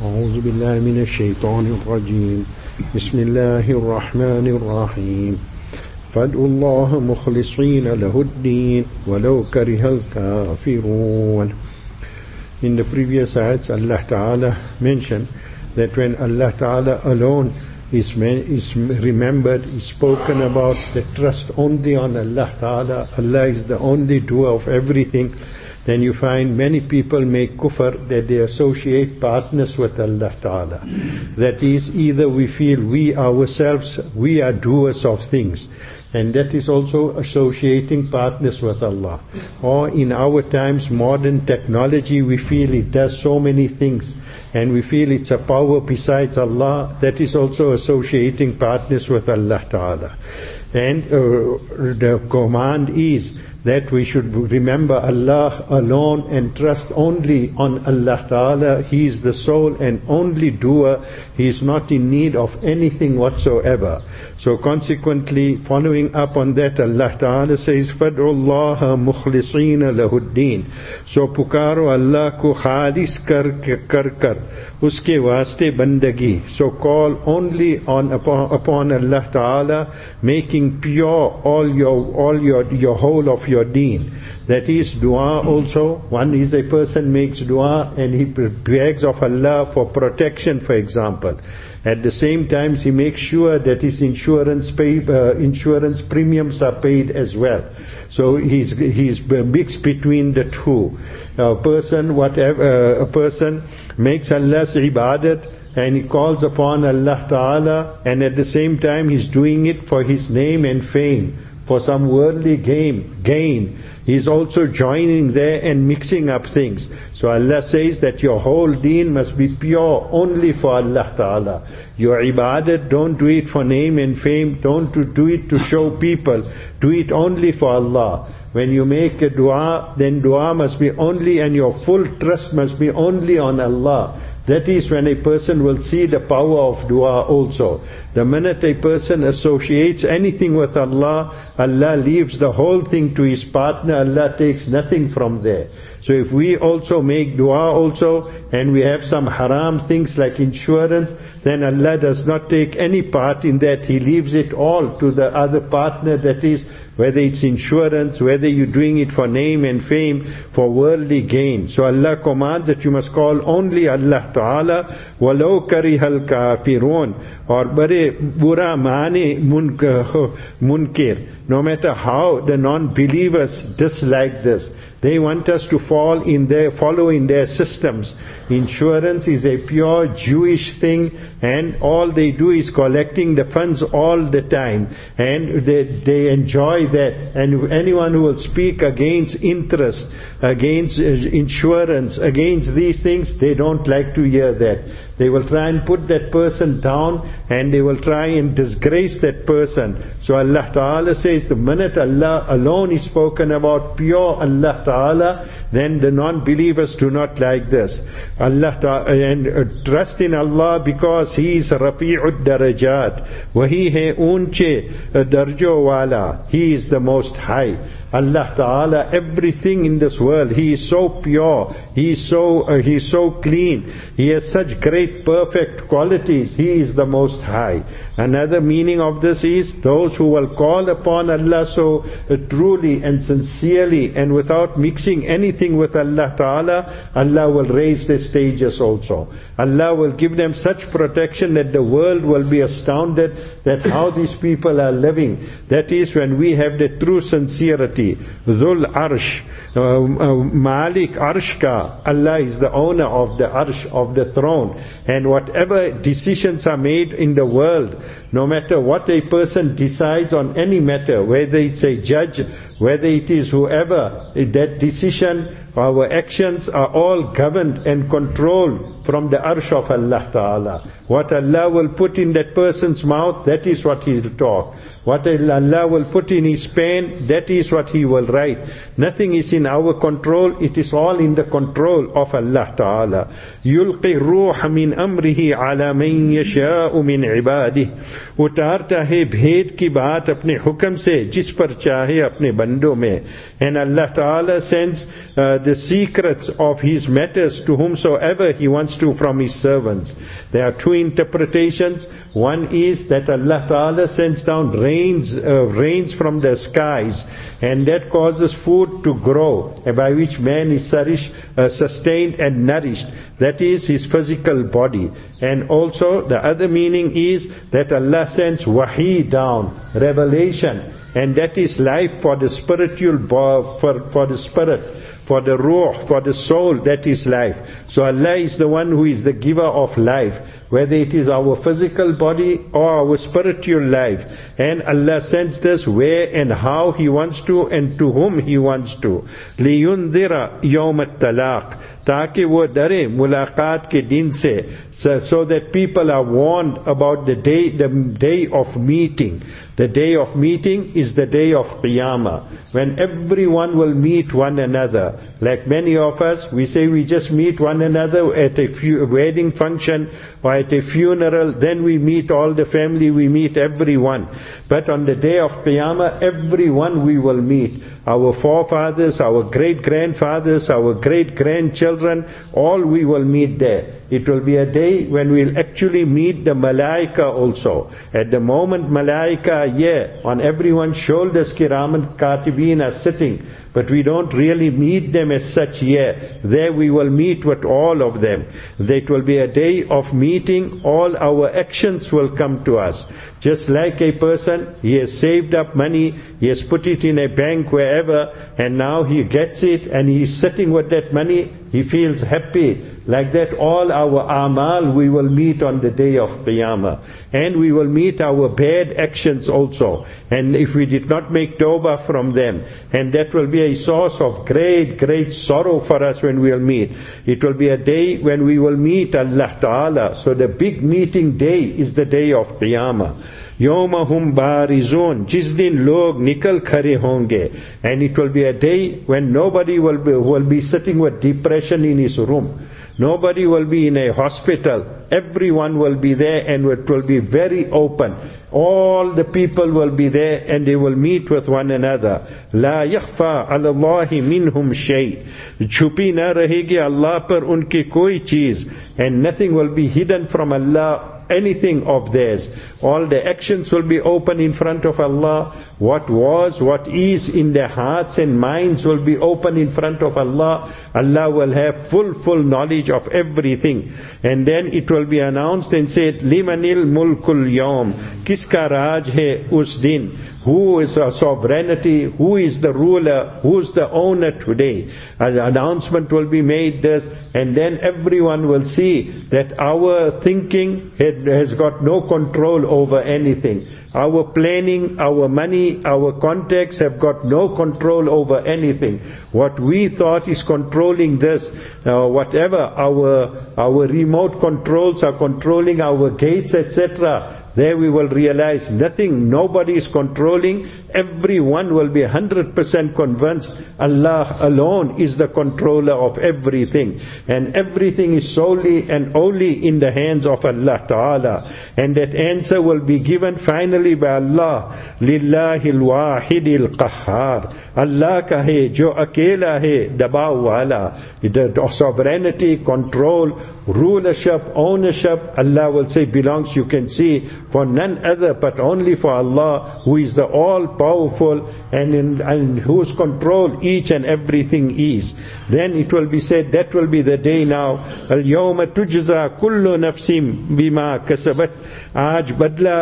أعوذ بالله من الشيطان الرجيم بسم الله الرحمن الرحيم فادعوا الله مخلصين له الدين ولو كره الكافرون. In the previous ayats, Allah Ta'ala mentioned that when Allah Ta'ala alone is remembered, is spoken about, that trust only on Allah Ta'ala, Allah is the only doer of everything, then you find many people make kufr, that they associate partners with Allah Ta'ala. That is, either we feel we ourselves, we are doers of things, and that is also associating partners with Allah. Or in our times, modern technology, we feel it does so many things, and we feel it's a power besides Allah, that is also associating partners with Allah Ta'ala. And the command is that we should remember Allah alone and trust only on Allah Ta'ala. He is the sole and only doer. He is not in need of anything whatsoever. So consequently, following up on that, Allah Ta'ala says, فَادْعُ اللَّهَ مُخْلِصِينَ لَهُ الدِّينَ. So pukaro Allah ko khalis kar uske waste bandagi. So call only upon Allah Ta'ala, making pure all your whole of your deen. That is dua also. One is a person makes dua and he begs of Allah for protection, for example. At the same time, he makes sure that his insurance premiums are paid as well. So he's mixed between the two. A person makes Allah's ibadat and he calls upon Allah Ta'ala, and at the same time he's doing it for his name and fame, for some worldly gain. He's also joining there and mixing up things. So Allah says that your whole deen must be pure only for Allah Ta'ala. Your ibadat, don't do it for name and fame, don't do it to show people, do it only for Allah. When you make a dua, then dua must be only, and your full trust must be only on Allah. That is when a person will see the power of dua also. The minute a person associates anything with Allah, Allah leaves the whole thing to his partner, Allah takes nothing from there. So if we also make dua also, and we have some haram things like insurance, then Allah does not take any part in that. He leaves it all to the other partner, that is, whether it's insurance, whether you're doing it for name and fame, for worldly gain. So Allah commands that you must call only Allah Ta'ala, walau karihal kafirun, or bare bura mane munkir. No matter how the non-believers dislike this, they want us to follow in their systems. Insurance is a pure Jewish thing, and all they do is collecting the funds all the time, and they enjoy that. And anyone who will speak against interest, against insurance, against these things, they don't like to hear that. They will try and put that person down, and they will try and disgrace that person. So Allah Ta'ala says, the minute Allah alone is spoken about, pure Allah Ta'ala, then the non-believers do not like this. Allah Ta'ala, and trust in Allah, because He is Rafi'ud Darajat. Wahi hai unche darjo wala. He is the most high. Allah Ta'ala, everything in this world, He is so pure, He is so clean, He has such great perfect qualities, He is the most high. Another meaning of this is, those who will call upon Allah so truly and sincerely and without mixing anything with Allah Ta'ala, Allah will raise their stages also. Allah will give them such protection that the world will be astounded that how these people are living. That is when we have the true sincerity. Dhul Arsh, Malik Arsh ka, Allah is the owner of the Arsh, of the throne. And whatever decisions are made in the world, no matter what a person decides on any matter, whether it's a judge, whether it is whoever, that decision, our actions are all governed and controlled from the Arsh of Allah Ta'ala. What Allah will put in that person's mouth, that is what he will talk. What Allah will put in his pen, that is what he will write. Nothing is in our control, it is all in the control of Allah Ta'ala. Yulqi ruh min amrihi ala man yasha'u min ibadihi. Utarta hai bhed ki baat apne hukam se, jis par chahe apne bando mein. And Allah Ta'ala sends the the secrets of His matters to whomsoever He wants to from His servants. There are two interpretations. One is that Allah Ta'ala sends down rains from the skies, and that causes food to grow, by which man is sustained and nourished. That is his physical body. And also the other meaning is that Allah sends wahi down, revelation, and that is life for the spiritual, for the spirit, for the ruh, for the soul, that is life. So Allah is the one who is the giver of life, whether it is our physical body or our spiritual life. And Allah sends this where and how He wants to and to whom He wants to. لِيُنذِرَ يَوْمَ الطَّلَاقِ, ताकि वो डरे मुलाकात के दिन से, so that people are warned about the day of meeting. The day of meeting is the day of Qiyamah, when everyone will meet one another. Like many of us, we say we just meet one another at a wedding function or at a funeral, then we meet all the family, we meet everyone. But on the day of Qiyamah, everyone we will meet. Our forefathers, our great-grandfathers, our great-grandchildren, all we will meet there. It will be a day when we'll actually meet the Malaika also. At the moment Malaika are here, on everyone's shoulders Kiraman Katibin are sitting, but we don't really meet them as such here. There we will meet with all of them. It will be a day of meeting. All our actions will come to us. Just like a person, he has saved up money, he has put it in a bank wherever, and now he gets it and he's sitting with that money, he feels happy. Like that, all our amal we will meet on the day of Qiyamah. And we will meet our bad actions also. And if we did not make tawbah from them, and that will be a source of great, great sorrow for us when we will meet. It will be a day when we will meet Allah Ta'ala. So the big meeting day is the day of Qiyamah. Yawmahum barizun, जिस दिन लोग निकल खड़े होंगे. And it will be a day when nobody will be sitting with depression in his room. Nobody will be in a hospital. Everyone will be there, and it will be very open. All the people will be there and they will meet with one another. لا يخفى على الله منهم شيء. छुपी न रहेगी Allah पर उनकी कोई चीज. And nothing will be hidden from Allah, anything of theirs. All the actions will be open in front of Allah. What was, what is in their hearts and minds will be open in front of Allah. Allah will have full knowledge of everything. And then it will be announced and said, Limanil mulkul yawm. Kiska raj hai us din. Who is our sovereignty? Who is the ruler? Who is the owner today? An announcement will be made this, and then everyone will see that our thinking has got no control over anything. Our planning, our money, our contacts have got no control over anything. What we thought is controlling this, whatever our remote controls are controlling our gates, etc., there we will realize nothing, nobody is controlling. Everyone will be 100% convinced Allah alone is the controller of everything. And everything is solely and only in the hands of Allah Ta'ala. And that answer will be given finally by Allah. Lillahi al-wahidil qahhar. Allah ka hai, jo akela hai, dabaw wala. The sovereignty, control, rulership, ownership, Allah will say belongs, you can see, for none other but only for Allah, who is the all-powerful and in whose control each and everything is. Then it will be said, that will be the day now. Al-yawma tujza kullu nafsim bima kasabat. Aaj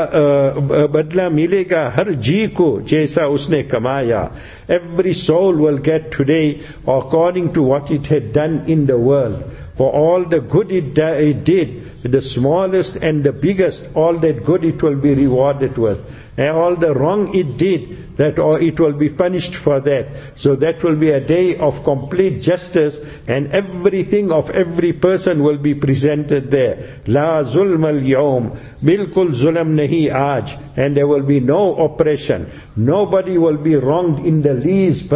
badla milega har ji ko jaisa usne kamaya. Every soul will get today according to what it had done in the world. For all the good it did, the smallest and the biggest, all that good it will be rewarded with. And all the wrong it did, that or it will be punished for that. So that will be a day of complete justice, and everything of every person will be presented there. La zulm al-yawm, bilkul zulm nahi aaj. And there will be no oppression. Nobody will be wronged in the least bit.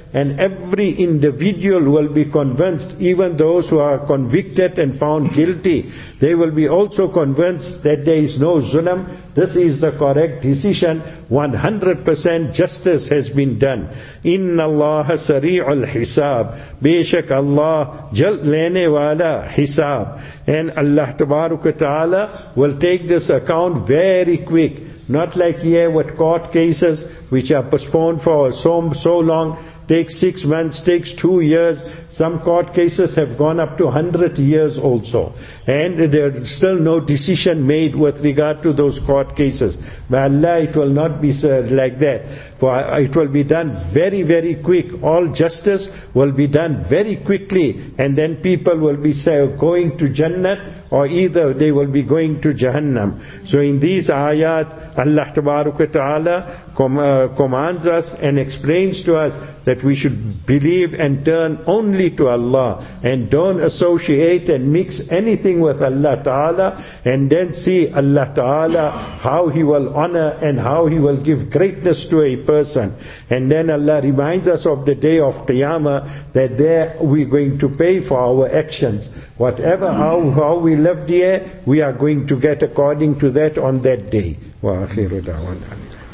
and every individual will be convinced, even those who are convicted and found guilty, they will be also convinced that there is no zulm. This is the correct decision. 100% justice has been done. Inna Allah sari'ul hisab. Beshak Allah jalt lene wala hisab. And Allah Tabaraka Ta'ala will take this account very quick. Not like here with court cases which are postponed for so long. Takes 6 months, takes 2 years. Some court cases have gone up to 100 years also. And there is still no decision made with regard to those court cases. By Allah, it will not be like that. For it will be done very, very quick. All justice will be done very quickly. And then people will be going to Jannah, or either they will be going to Jahannam. So in these ayat, Allah Ta'ala commands us and explains to us that we should believe and turn only to Allah, and don't associate and mix anything with Allah Ta'ala, and then see Allah Ta'ala, how He will honor and how He will give greatness to a person. And then Allah reminds us of the day of Qiyamah, that there we're going to pay for our actions. Whatever, how we lived here, we are going to get according to that on that day. Wa akhiru da'wana.